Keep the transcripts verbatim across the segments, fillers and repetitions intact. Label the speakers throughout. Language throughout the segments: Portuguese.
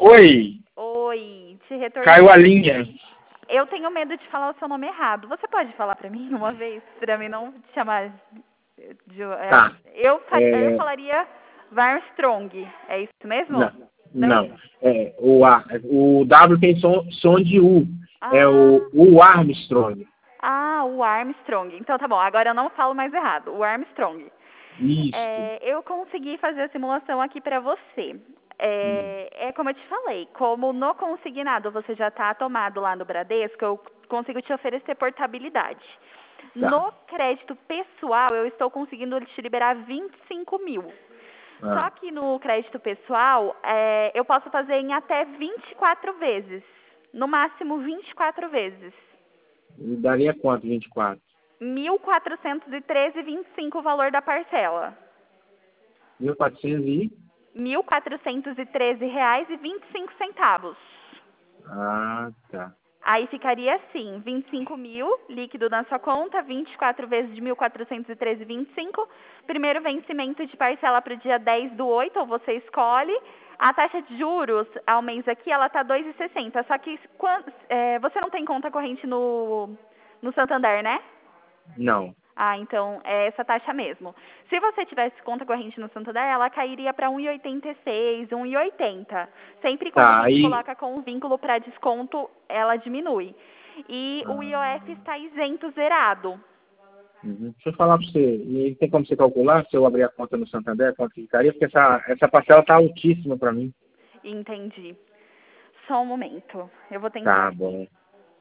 Speaker 1: Oi,
Speaker 2: Oi, te
Speaker 1: caiu a
Speaker 2: retornei.
Speaker 1: linha.
Speaker 2: Eu tenho medo de falar o seu nome errado. Você pode falar pra mim uma vez, pra mim não te chamar de... é,
Speaker 1: Tá.
Speaker 2: eu, fa- eu
Speaker 1: É,
Speaker 2: falaria Armstrong, é isso mesmo?
Speaker 1: não, não. É, o, A, o W tem som, som de U. É o,
Speaker 2: Ah,
Speaker 1: o Armstrong.
Speaker 2: ah, o Armstrong. Então tá bom, agora eu não falo mais errado. O Armstrong.
Speaker 1: Isso.
Speaker 2: É, eu consegui fazer a simulação aqui para você.
Speaker 1: Hum,
Speaker 2: É, é como eu te falei, como no consignado você já está tomado lá no Bradesco, eu consigo te oferecer portabilidade.
Speaker 1: tá.
Speaker 2: No crédito pessoal, eu estou conseguindo te liberar vinte e cinco mil. Só
Speaker 1: Ah,
Speaker 2: que no crédito pessoal, é, eu posso fazer em até vinte e quatro vezes. No máximo vinte e quatro vezes.
Speaker 1: e daria quanto, vinte e quatro?
Speaker 2: mil quatrocentos e treze e vinte e cinco o valor da parcela.
Speaker 1: mil e quatrocentos e...
Speaker 2: mil quatrocentos e treze reais e vinte e cinco centavos.
Speaker 1: Ah, tá.
Speaker 2: Aí ficaria assim, vinte e cinco mil líquido na sua conta, vinte e quatro vezes de mil quatrocentos e treze e vinte e cinco. Primeiro vencimento de parcela para o dia dez do oito, ou você escolhe. A taxa de juros ao mês aqui, ela tá dois e sessenta. Só que quando, é, você não tem conta corrente no, no Santander, né?
Speaker 1: Não.
Speaker 2: Ah, então é essa taxa mesmo. Se você tivesse conta corrente no Santander, ela cairia para um e oitenta e seis, um e oitenta. Sempre quando a
Speaker 1: Tá,
Speaker 2: gente
Speaker 1: aí...
Speaker 2: coloca com vínculo para desconto, ela diminui. E o I O F
Speaker 1: Ah,
Speaker 2: está isento zerado.
Speaker 1: uhum. Deixa eu falar para você. E tem como você calcular se eu abrir a conta no Santander, quanto ficaria? Porque essa, essa parcela tá altíssima para mim.
Speaker 2: Entendi. Só um momento. Eu vou tentar
Speaker 1: Tá
Speaker 2: aqui.
Speaker 1: bom.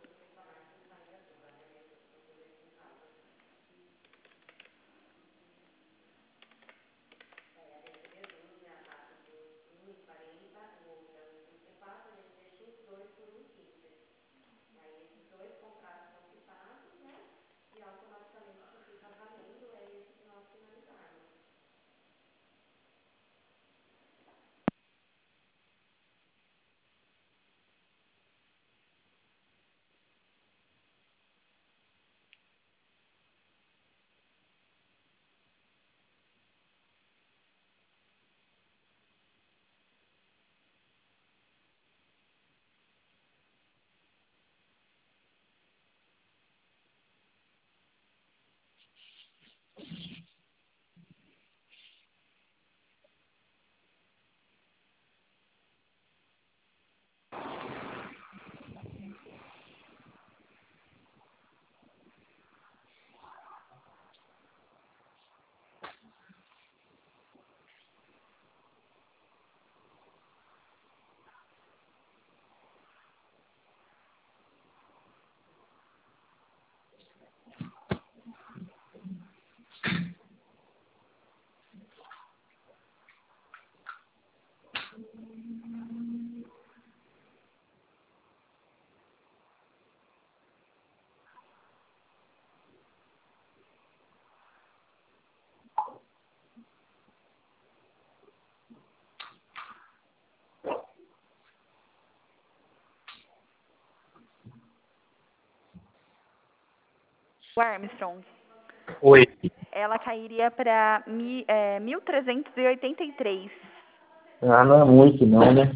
Speaker 2: O Armstrong.
Speaker 1: Oi.
Speaker 2: Ela cairia para é, mil trezentos e oitenta e três.
Speaker 1: Ah, não é muito não, né?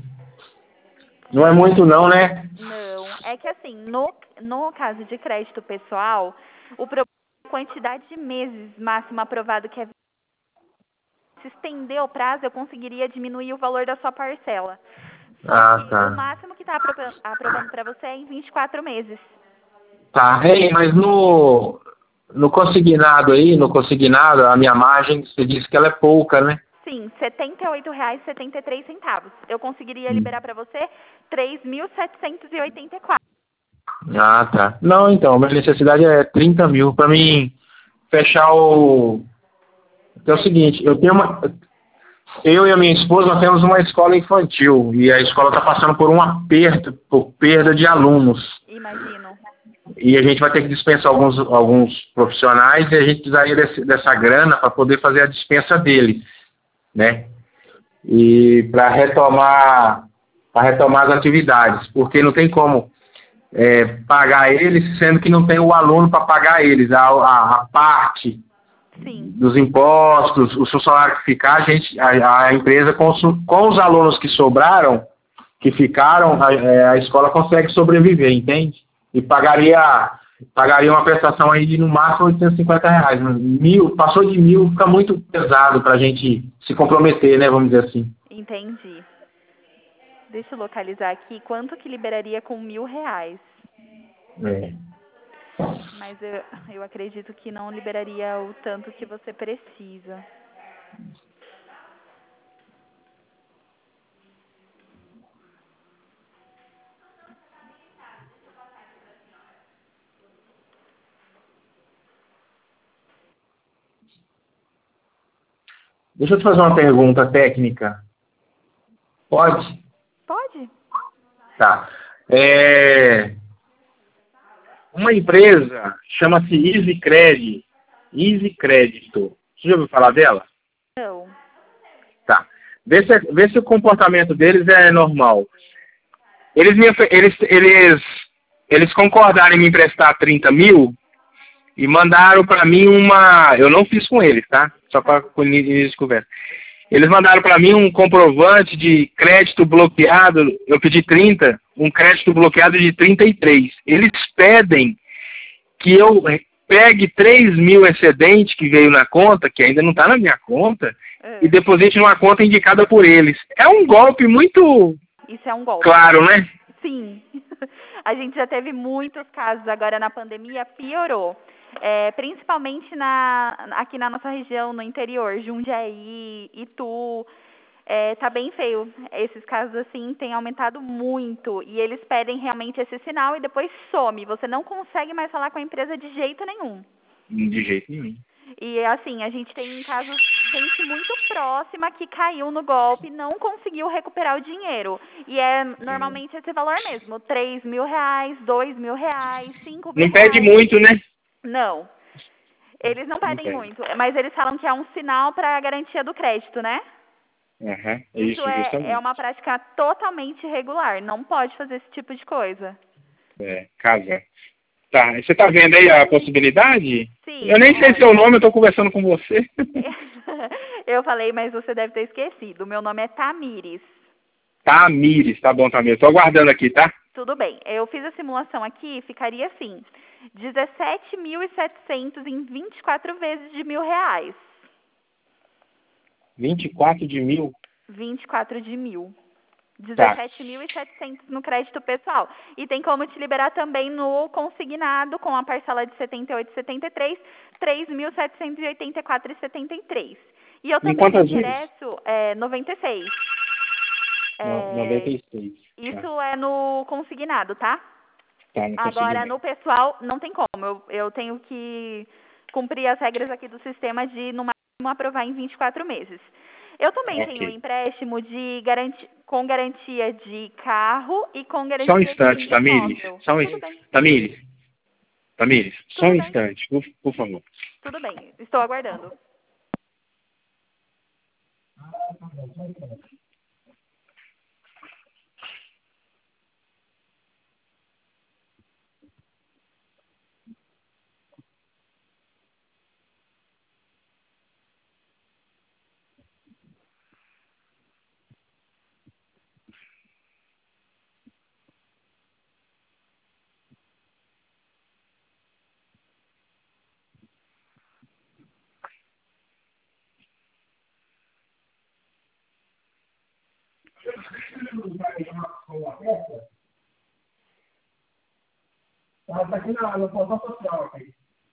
Speaker 1: Não é muito não, né?
Speaker 2: Não, é que assim, no, no caso de crédito pessoal, o problema é a quantidade de meses máximo aprovado, que é se estender o prazo, eu conseguiria diminuir o valor da sua parcela. Só
Speaker 1: Ah,
Speaker 2: que o
Speaker 1: tá.
Speaker 2: máximo que está aprovando, aprovando para você é em vinte e quatro meses.
Speaker 1: Tá, ei, mas no, no consignado aí, no consignado, a minha margem, você disse que ela é pouca, né?
Speaker 2: Sim, setenta e oito reais e setenta e três centavos. Eu conseguiria
Speaker 1: Hum.
Speaker 2: liberar para você três mil setecentos e oitenta e quatro.
Speaker 1: Ah, tá. Não, então, minha necessidade é trinta mil para mim fechar o... É o seguinte, eu tenho uma... Eu e a minha esposa, nós temos uma escola infantil e a escola está passando por um aperto, por perda de alunos.
Speaker 2: Imagino.
Speaker 1: E a gente vai ter que dispensar alguns, alguns profissionais e a gente precisaria desse, dessa grana para poder fazer a dispensa deles, né? E para retomar, para retomar as atividades, porque não tem como é, pagar eles, sendo que não tem o aluno para pagar eles, a, a, a parte
Speaker 2: Sim.
Speaker 1: dos impostos, o funcionário que ficar, a, gente, a, a empresa com os, com os alunos que sobraram, que ficaram, a, é, a escola consegue sobreviver, entende? E pagaria, pagaria uma prestação aí de no máximo oitocentos e cinquenta reais. Mil, passou de mil, fica muito pesado para a gente se comprometer, né? Vamos dizer assim.
Speaker 2: Entendi. Deixa eu localizar aqui quanto que liberaria com mil reais.
Speaker 1: É.
Speaker 2: Mas eu, eu acredito que não liberaria o tanto que você precisa.
Speaker 1: Deixa eu te fazer uma pergunta técnica. Pode?
Speaker 2: Pode?
Speaker 1: Tá. É... Uma empresa chama-se Easy Credit. Easy Crédito. Você já ouviu falar dela?
Speaker 2: Não.
Speaker 1: Tá. Vê se, vê se o comportamento deles é normal. Eles, me, eles, eles, eles concordaram em me emprestar trinta mil e mandaram para mim uma... Eu não fiz com eles, tá? Só para início de conversa. Eles mandaram para mim um comprovante de crédito bloqueado. Eu pedi trinta, um crédito bloqueado de trinta e três. Eles pedem que eu pegue três mil excedente que veio na conta, que ainda não está na minha conta,
Speaker 2: É.
Speaker 1: e deposite numa conta indicada por eles. É um golpe muito
Speaker 2: Isso é um golpe.
Speaker 1: claro, né?
Speaker 2: Sim. A gente já teve muitos casos agora na pandemia, piorou. É, principalmente na, aqui na nossa região, no interior, Jundiaí, Itu, é, tá bem feio. Esses casos, assim, têm aumentado muito. E eles pedem realmente esse sinal e depois some. Você não consegue mais falar com a empresa de jeito nenhum.
Speaker 1: De jeito nenhum.
Speaker 2: E, assim, a gente tem casos de gente muito próxima que caiu no golpe, não conseguiu recuperar o dinheiro. E é normalmente esse valor mesmo, três mil reais, dois mil reais, cinco mil
Speaker 1: Não pede
Speaker 2: reais.
Speaker 1: muito, né?
Speaker 2: Não. Eles não pedem
Speaker 1: pede.
Speaker 2: muito, mas eles falam que é um sinal para a garantia do crédito, né?
Speaker 1: Uhum,
Speaker 2: Isso,
Speaker 1: isso,
Speaker 2: é,
Speaker 1: justamente.
Speaker 2: é uma prática totalmente irregular. Não pode fazer esse tipo de coisa.
Speaker 1: É, casa. Tá, você tá vendo aí a possibilidade?
Speaker 2: Sim.
Speaker 1: Eu nem sei
Speaker 2: Olha,
Speaker 1: seu nome, eu tô conversando com você.
Speaker 2: eu falei, mas você deve ter esquecido. Meu nome é Tamires.
Speaker 1: Tamires, tá bom, Tamires. Tô aguardando aqui, tá?
Speaker 2: Tudo bem. Eu fiz a simulação aqui, ficaria assim, dezessete mil e setecentos em vinte e quatro vezes de mil reais.
Speaker 1: vinte e quatro de mil?
Speaker 2: vinte e quatro de mil.
Speaker 1: Tá.
Speaker 2: dezessete mil e setecentos no crédito pessoal. E tem como te liberar também no consignado, com a parcela de setenta e oito e setenta e três, três mil setecentos e oitenta e quatro e setenta e três. E eu
Speaker 1: Em
Speaker 2: também
Speaker 1: quantas vezes?
Speaker 2: interesso é, noventa e seis.
Speaker 1: No-
Speaker 2: É,
Speaker 1: noventa e seis.
Speaker 2: isso
Speaker 1: Tá,
Speaker 2: é no consignado, tá?
Speaker 1: tá não
Speaker 2: Agora,
Speaker 1: consegui.
Speaker 2: no pessoal, não tem como. Eu, eu tenho que cumprir as regras aqui do sistema de, no máximo, aprovar em vinte e quatro meses. Eu também
Speaker 1: Ok.
Speaker 2: tenho um empréstimo de garanti com garantia de carro e com garantia
Speaker 1: Só um
Speaker 2: de
Speaker 1: instante, Tamires.
Speaker 2: imóvel.
Speaker 1: Só um
Speaker 2: Tudo
Speaker 1: instante.
Speaker 2: bem,
Speaker 1: Tamires. Tamires, só um
Speaker 2: tudo bem,
Speaker 1: instante, por, por favor.
Speaker 2: tudo bem. Estou aguardando.
Speaker 1: Tá aqui na, no portal social aqui.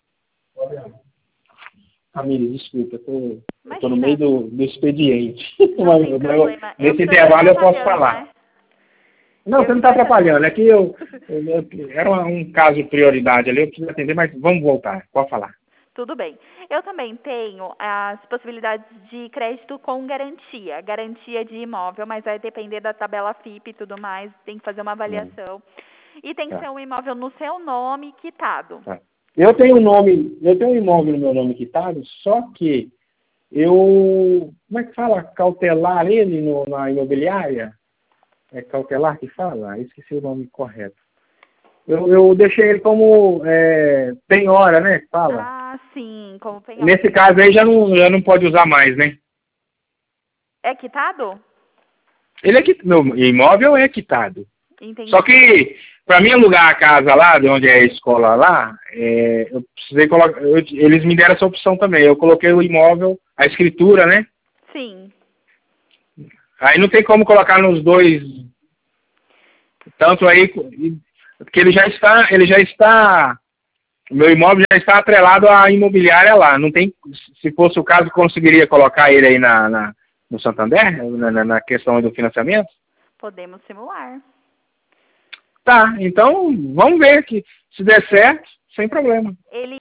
Speaker 1: Tamires, desculpa, eu tô, eu tô no
Speaker 2: Imagina.
Speaker 1: meio do, do expediente.
Speaker 2: Não
Speaker 1: Mas,
Speaker 2: tem
Speaker 1: mas
Speaker 2: problema. Eu
Speaker 1: nesse
Speaker 2: estou te
Speaker 1: intervalo eu posso
Speaker 2: atrapalhando,
Speaker 1: falar.
Speaker 2: né?
Speaker 1: Não,
Speaker 2: Eu
Speaker 1: você não está
Speaker 2: estou te-
Speaker 1: atrapalhando. É que eu, eu, eu- era um caso de prioridade ali, eu preciso atender, mas vamos voltar. Pode falar.
Speaker 2: Tudo bem. Eu também tenho as possibilidades de crédito com garantia. Garantia de imóvel, mas vai depender da tabela F I P e tudo mais. Tem que fazer uma avaliação. E tem que
Speaker 1: Tá.
Speaker 2: ser um imóvel no seu nome quitado.
Speaker 1: Tá. Eu tenho um nome, eu tenho um imóvel no meu nome quitado, só que eu, como é que fala? Cautelar ele no, na imobiliária? É cautelar que fala? Esqueci o nome correto. Eu, eu deixei ele como é, penhora, né? Que fala.
Speaker 2: Ah, sim, como penhor.
Speaker 1: Nesse caso aí já não, já não pode usar mais, né?
Speaker 2: É quitado?
Speaker 1: Ele é quit... Meu imóvel é quitado.
Speaker 2: Entendi.
Speaker 1: Só que, para mim alugar a casa lá, de onde é a escola lá, é, eu precisei colocar. Eu, eles me deram essa opção também. Eu coloquei o imóvel, a escritura, né?
Speaker 2: Sim.
Speaker 1: Aí não tem como colocar nos dois. Tanto aí. Porque ele já está. Ele já está. O meu imóvel já está atrelado à imobiliária lá. Não tem. Se fosse o caso, conseguiria colocar ele aí na, na no Santander, na, na questão do financiamento?
Speaker 2: Podemos simular.
Speaker 1: Tá, então vamos ver que se der certo, sem problema.
Speaker 2: Ele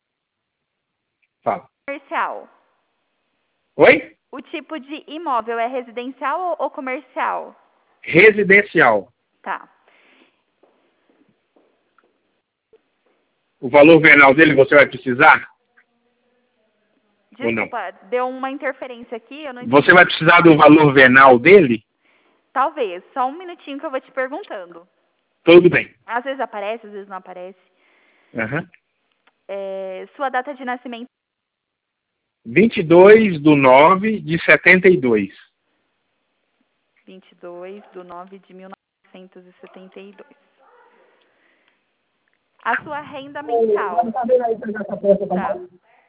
Speaker 1: Fala.
Speaker 2: é comercial.
Speaker 1: Oi?
Speaker 2: O tipo de imóvel é residencial ou, ou comercial?
Speaker 1: Residencial.
Speaker 2: Tá.
Speaker 1: O valor venal dele você vai precisar? Ou não?
Speaker 2: Desculpa, deu uma interferência aqui, eu não entendi.
Speaker 1: Você vai precisar do valor venal dele?
Speaker 2: Talvez, só um minutinho que eu vou te perguntando.
Speaker 1: Tudo bem.
Speaker 2: Às vezes aparece, às vezes não aparece.
Speaker 1: Uhum.
Speaker 2: É, sua data de nascimento?
Speaker 1: vinte e dois de nove de setenta e dois.
Speaker 2: vinte e dois de nove de mil novecentos e setenta e dois. A sua renda mensal? Tá.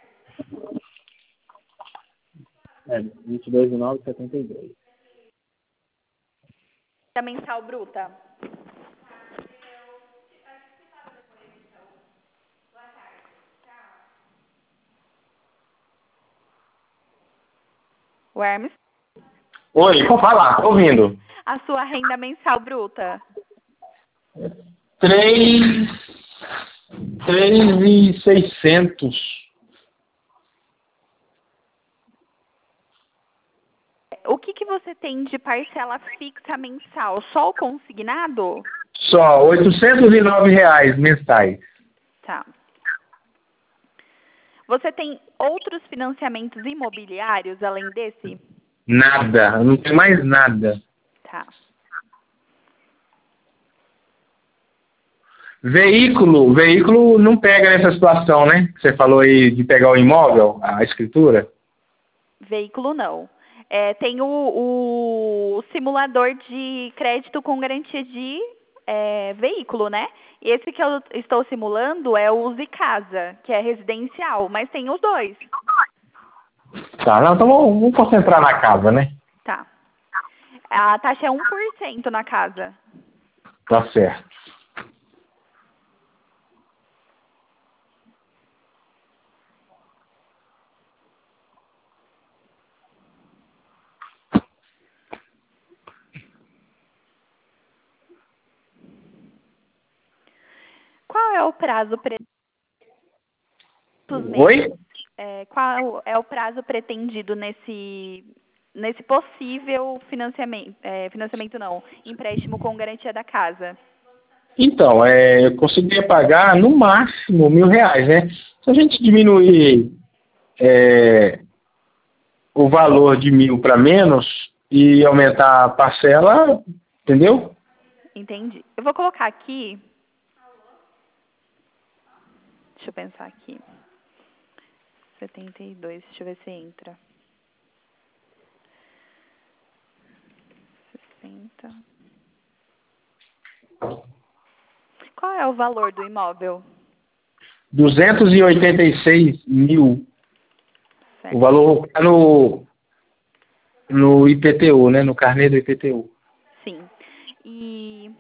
Speaker 1: É, vinte e dois de nove de setenta e dois.
Speaker 2: Renda mensal bruta? O Hermes?
Speaker 1: Oi, vou falar, tô ouvindo.
Speaker 2: A sua renda mensal bruta?
Speaker 1: Três, três e seiscentos.
Speaker 2: O que, que você tem de parcela fixa mensal? Só o consignado?
Speaker 1: Só oitocentos e nove reais mensais.
Speaker 2: Tá. Você tem outros financiamentos imobiliários além desse?
Speaker 1: Nada, não tem mais nada.
Speaker 2: Tá.
Speaker 1: Veículo, veículo não pega nessa situação, né? Você falou aí de pegar o imóvel, a escritura.
Speaker 2: Veículo não. É, tem o, o simulador de crédito com garantia de é, veículo, né? E esse que eu estou simulando é o Use Casa, que é residencial, mas tem os dois.
Speaker 1: Tá, não, então vamos, vamos concentrar na casa, né?
Speaker 2: Tá. A taxa é um por cento na casa.
Speaker 1: Tá certo.
Speaker 2: Qual é o prazo pre...
Speaker 1: Oi?
Speaker 2: É, qual é o prazo pretendido nesse, nesse possível financiamento? É, financiamento não, empréstimo com garantia da casa.
Speaker 1: Então, é, eu conseguiria pagar no máximo mil reais, né? Se a gente diminuir é, o valor de mil para menos e aumentar a parcela, entendeu?
Speaker 2: Entendi. Eu vou colocar aqui. Deixa eu pensar aqui. setenta e dois, deixa eu ver se entra. sessenta. Qual é o valor do imóvel?
Speaker 1: duzentos e oitenta e seis mil.
Speaker 2: Certo.
Speaker 1: O valor está no, no I P T U, né? No carnê do I P T U.
Speaker 2: Sim. E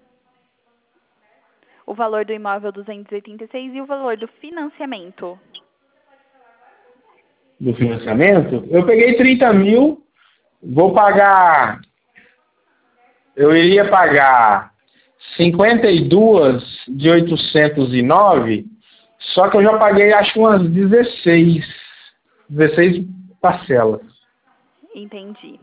Speaker 2: o valor do imóvel duzentos e oitenta e seis e o valor do financiamento?
Speaker 1: Do financiamento, eu peguei trinta mil, vou pagar, eu iria pagar cinquenta e duas de oitocentos e nove, só que eu já paguei acho umas dezesseis, dezesseis parcelas.
Speaker 2: Entendi.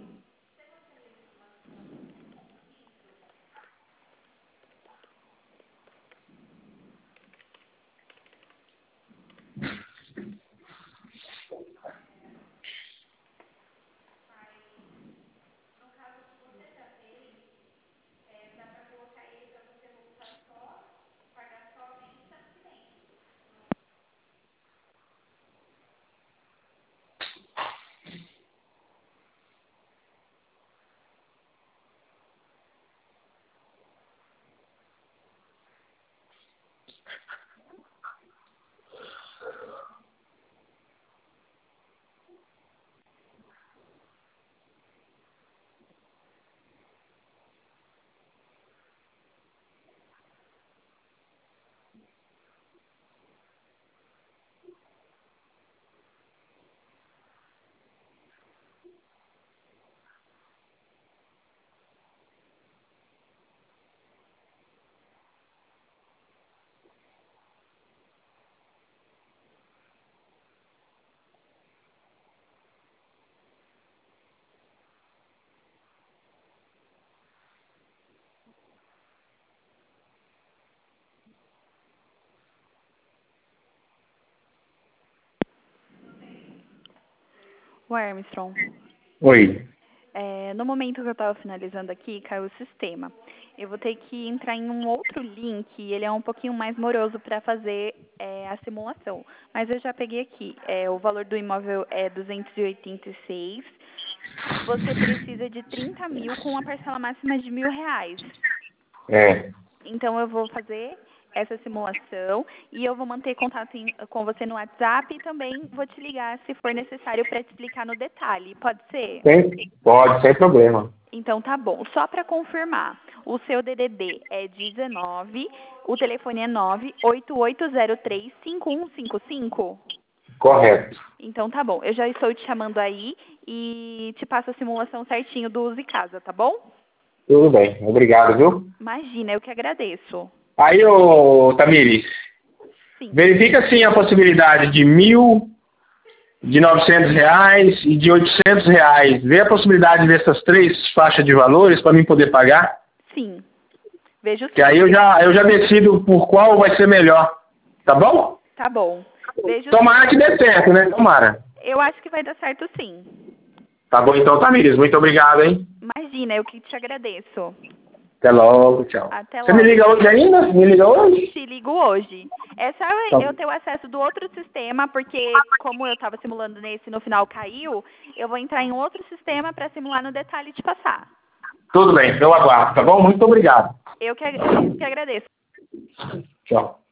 Speaker 2: O Armstrong.
Speaker 1: Oi.
Speaker 2: É, no momento que eu estava finalizando aqui, caiu o sistema. Eu vou ter que entrar em um outro link, ele é um pouquinho mais moroso para fazer é, a simulação. Mas eu já peguei aqui. É, o valor do imóvel é duzentos e oitenta e seis. Você precisa de trinta mil com uma parcela máxima de mil reais.
Speaker 1: É.
Speaker 2: Então, eu vou fazer essa simulação e eu vou manter contato em, com você no WhatsApp e também vou te ligar se for necessário para te explicar no detalhe. Pode ser?
Speaker 1: Sem, pode, sem problema.
Speaker 2: Então, tá bom. Só para confirmar, o seu D D D é dezenove, o telefone é nove oito oito zero três cinco um cinco cinco?
Speaker 1: Correto.
Speaker 2: Então, tá bom. Eu já estou te chamando aí e te passo a simulação certinho do Use Casa, tá bom?
Speaker 1: Tudo bem. Obrigado, viu?
Speaker 2: Imagina, eu que agradeço.
Speaker 1: Aí, ô Tamires,
Speaker 2: Sim.
Speaker 1: verifica sim a possibilidade de mil, de novecentos reais e de oitocentos reais. Vê a possibilidade dessas três faixas de valores para mim poder pagar?
Speaker 2: Sim. Vejo sim.
Speaker 1: Que aí eu já, eu já decido por qual vai ser melhor. Tá bom?
Speaker 2: Tá bom. Vejo
Speaker 1: Tomara
Speaker 2: sim.
Speaker 1: que dê certo, né? Tomara.
Speaker 2: Eu acho que vai dar certo sim.
Speaker 1: Tá bom então, Tamires. Muito obrigado, hein?
Speaker 2: Imagina, eu que te agradeço.
Speaker 1: Até logo, tchau.
Speaker 2: Até
Speaker 1: Você
Speaker 2: logo.
Speaker 1: me liga hoje ainda? Me liga hoje?
Speaker 2: Te ligo hoje. É só
Speaker 1: Tá.
Speaker 2: eu ter o acesso do outro sistema, porque como eu estava simulando nesse no final caiu, eu vou entrar em outro sistema para simular no detalhe e te passar.
Speaker 1: Tudo bem, eu aguardo, tá bom? Muito obrigado.
Speaker 2: Eu que, eu que agradeço.
Speaker 1: Tchau.